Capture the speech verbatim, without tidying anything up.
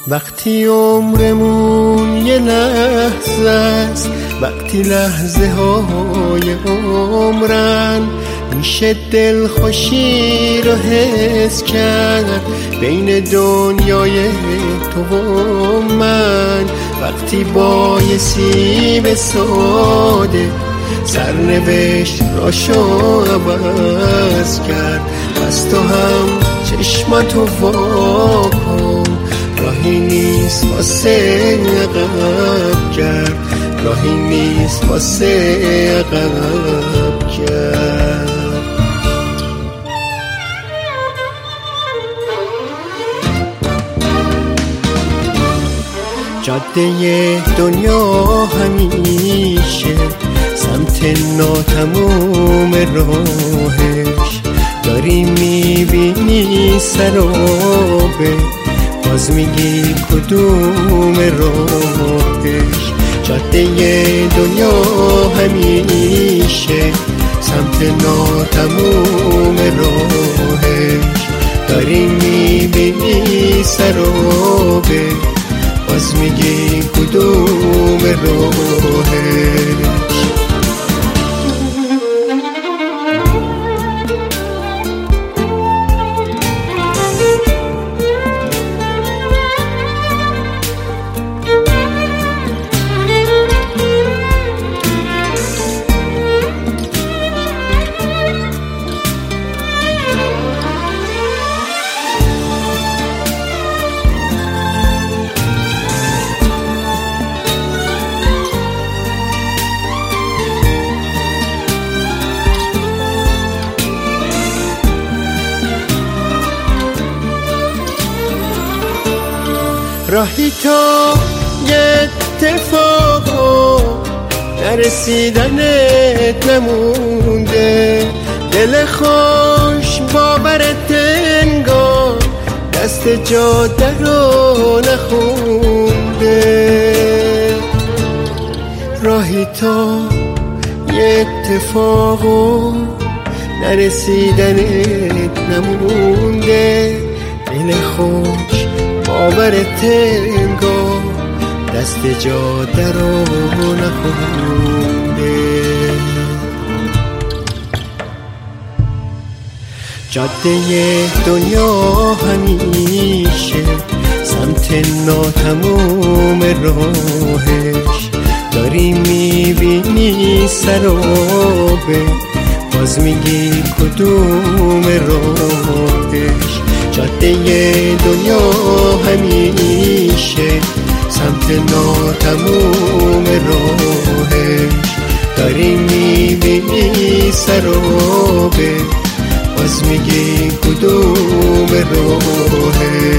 وقتی عمرمون یه لحظه است، وقتی لحظه های عمرن، میشه دل خوشی رو حس کرد بین دنیای تو و من. وقتی بایستی به ساده سرنوشت راشو عوض کرد، پس تو هم چشماتو وا کن، راهی نیست واسه عقب کرد، راهی نیست واسه عقب کرد. جاده دنیا همیشه سمت ناتموم راهش، داری میبینی سرابه، باز میگی کدوم راهش. جاده دنیا همیشه سمت ناتموم راهش، داری میبینی سرابه، باز میگی کدوم راهش. راهی تا یه اتفاقو نرسیدنت نمونده، دل خوش باورت انگار دست جاده رو نخونده. راهی تا یه اتفاقو نرسیدنت نمونده، دل خوش باورت انگار دست جاده رو نخونده. جاده دنیا همیشه سمت ناتموم راهش، داری میبینی سرابه، باز میگی کدوم راهش. جاده دنیا همیشه سمت ناتموم راهش، داری میبینی سرابه، باز میگی کدوم راهش.